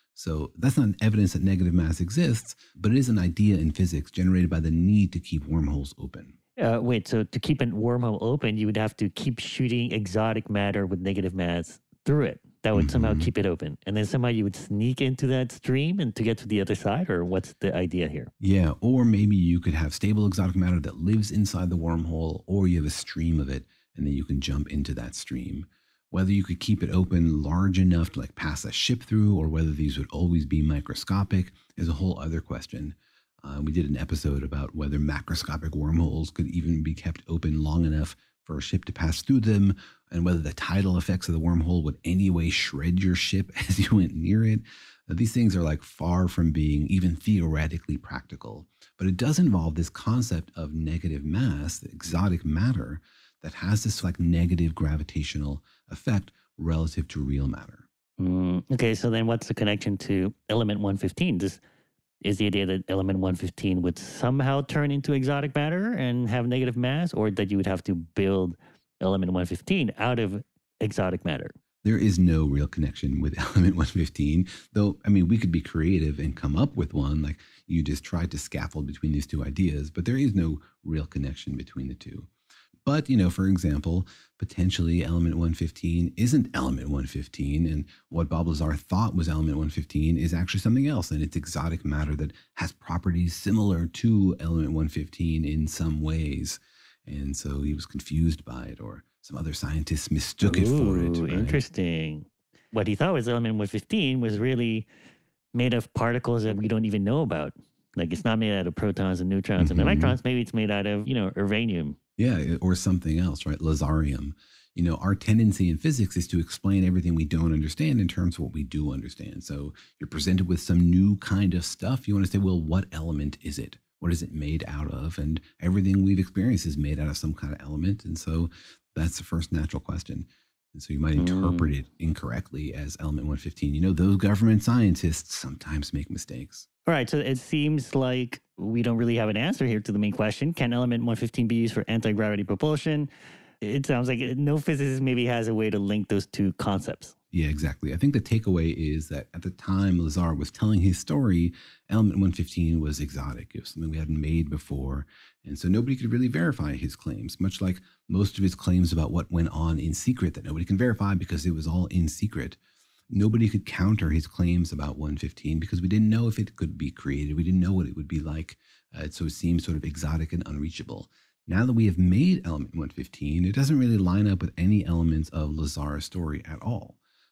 So that's not evidence that negative mass exists, but it is an idea in physics generated by the need to keep wormholes open. Uh, wait, so to keep a wormhole open, you would have to keep shooting exotic matter with negative mass through it. That would mm-hmm. somehow keep it open. And then somehow you would sneak into that stream and to get to the other side, or what's the idea here? Yeah, or maybe you could have stable exotic matter that lives inside the wormhole, or you have a stream of it, and then you can jump into that stream. Whether you could keep it open large enough to like pass a ship through, or whether these would always be microscopic is a whole other question. Uh, we did an episode about whether macroscopic wormholes could even be kept open long enough for a ship to pass through them, and whether the tidal effects of the wormhole would anyway shred your ship as you went near it. Uh, these things are like far from being even theoretically practical. But it does involve this concept of negative mass, the exotic matter, that has this like negative gravitational effect relative to real matter. Mm, okay, so then what's the connection to element one fifteen? This is the idea that element one fifteen would somehow turn into exotic matter and have negative mass, or that you would have to build element one fifteen out of exotic matter? There is no real connection with element one fifteen, though, I mean, we could be creative and come up with one, like you just tried to scaffold between these two ideas, but there is no real connection between the two. But, you know, for example, potentially element one fifteen isn't element one fifteen, and what Bob Lazar thought was element one fifteen is actually something else, and it's exotic matter that has properties similar to element one fifteen in some ways. And so he was confused by it, or some other scientists mistook Ooh, it for it. Right? Interesting. What he thought was element one fifteen was really made of particles that we don't even know about. Like it's not made out of protons and neutrons mm-hmm. and electrons. Maybe it's made out of, you know, uranium. Yeah, or something else, right? Lazarium. You know, our tendency in physics is to explain everything we don't understand in terms of what we do understand. So you're presented with some new kind of stuff. You want to say, well, what element is it? What is it made out of? And everything we've experienced is made out of some kind of element. And so that's the first natural question. And so you might interpret mm. it incorrectly as element one fifteen. You know, those government scientists sometimes make mistakes. All right, so it seems like we don't really have an answer here to the main question. Can element one fifteen be used for anti-gravity propulsion? It sounds like no physicist maybe has a way to link those two concepts. Yeah, exactly. I think the takeaway is that at the time Lazar was telling his story, element one fifteen was exotic. It was something we hadn't made before. And so nobody could really verify his claims, much like most of his claims about what went on in secret that nobody can verify because it was all in secret. Nobody could counter his claims about one fifteen because we didn't know if it could be created. We didn't know what it would be like. Uh, so it seemed sort of exotic and unreachable. Now that we have made element one fifteen, it doesn't really line up with any elements of Lazar's story at all.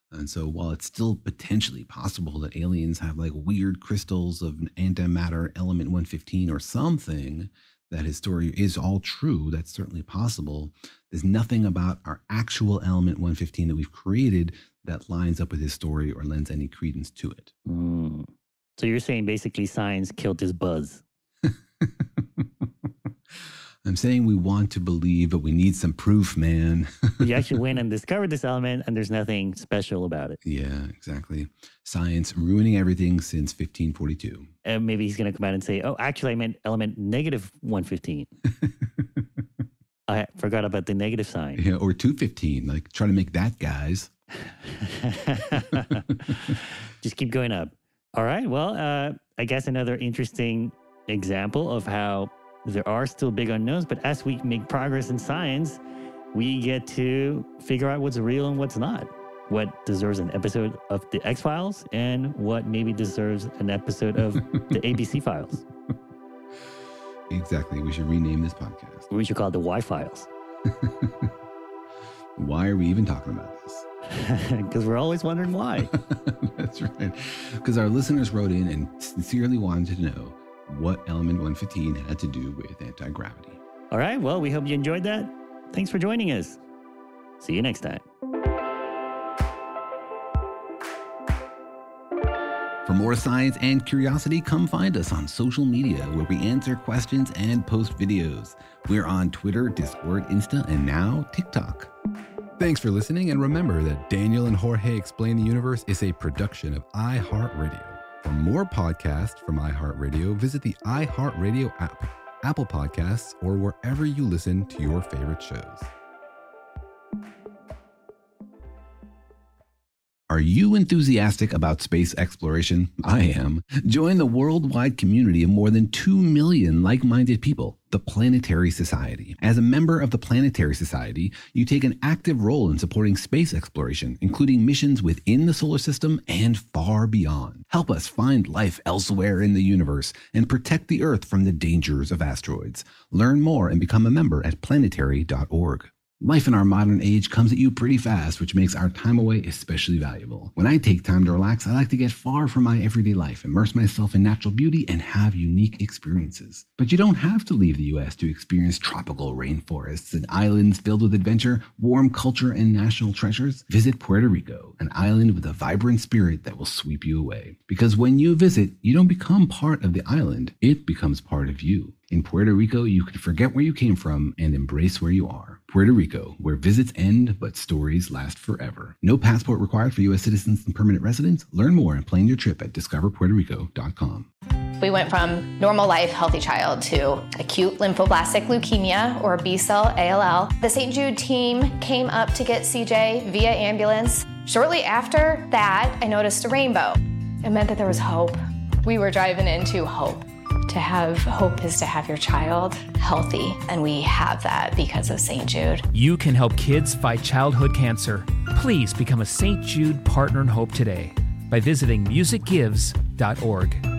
And so while it's still potentially possible that aliens have like weird crystals of an antimatter element one fifteen or something, that his story is all true, that's certainly possible. There's nothing about our actual element one fifteen that we've created that lines up with his story or lends any credence to it. Mm. So you're saying basically science killed his buzz. I'm saying we want to believe, but we need some proof, man. You actually went and discovered this element, and there's nothing special about it. Yeah, exactly. Science ruining everything since fifteen forty-two. And maybe he's going to come out and say, oh, actually, I meant element negative one fifteen. I forgot about the negative sign. Yeah, or two fifteen, like try to make that, guys. Just keep going up. All right. Well, uh, I guess another interesting example of how there are still big unknowns, but as we make progress in science, we get to figure out what's real and what's not. What deserves an episode of the X-Files and what maybe deserves an episode of the A B C Files. Exactly. We should rename this podcast. We should call it the Y-Files. Why are we even talking about this? Because we're always wondering why. That's right. Because our listeners wrote in and sincerely wanted to know what element one fifteen had to do with anti-gravity. All right. Well, we hope you enjoyed that. Thanks for joining us. See you next time. For more science and curiosity, come find us on social media where we answer questions and post videos. We're on Twitter, Discord, Insta, and now TikTok. Thanks for listening, and remember that Daniel and Jorge Explain the Universe is a production of iHeartRadio. For more podcasts from iHeartRadio, visit the iHeartRadio app, Apple Podcasts, or wherever you listen to your favorite shows. Are you enthusiastic about space exploration? I am. Join the worldwide community of more than two million like-minded people, the Planetary Society. As a member of the Planetary Society, you take an active role in supporting space exploration, including missions within the solar system and far beyond. Help us find life elsewhere in the universe and protect the Earth from the dangers of asteroids. Learn more and become a member at planetary dot org. Life in our modern age comes at you pretty fast, which makes our time away especially valuable. When I take time to relax, I like to get far from my everyday life, immerse myself in natural beauty, and have unique experiences. But you don't have to leave the U S to experience tropical rainforests and islands filled with adventure, warm culture, and national treasures. Visit Puerto Rico, an island with a vibrant spirit that will sweep you away. Because when you visit, you don't become part of the island, it becomes part of you. In Puerto Rico, you can forget where you came from and embrace where you are. Puerto Rico, where visits end, but stories last forever. No passport required for U S citizens and permanent residents. Learn more and plan your trip at discover puerto rico dot com. We went from normal life, healthy child to acute lymphoblastic leukemia, or B-cell A L L. The Saint Jude team came up to get C J via ambulance. Shortly after that, I noticed a rainbow. It meant that there was hope. We were driving into hope. To have hope is to have your child healthy, and we have that because of Saint Jude. You can help kids fight childhood cancer. Please become a Saint Jude Partner in Hope today by visiting music gives dot org.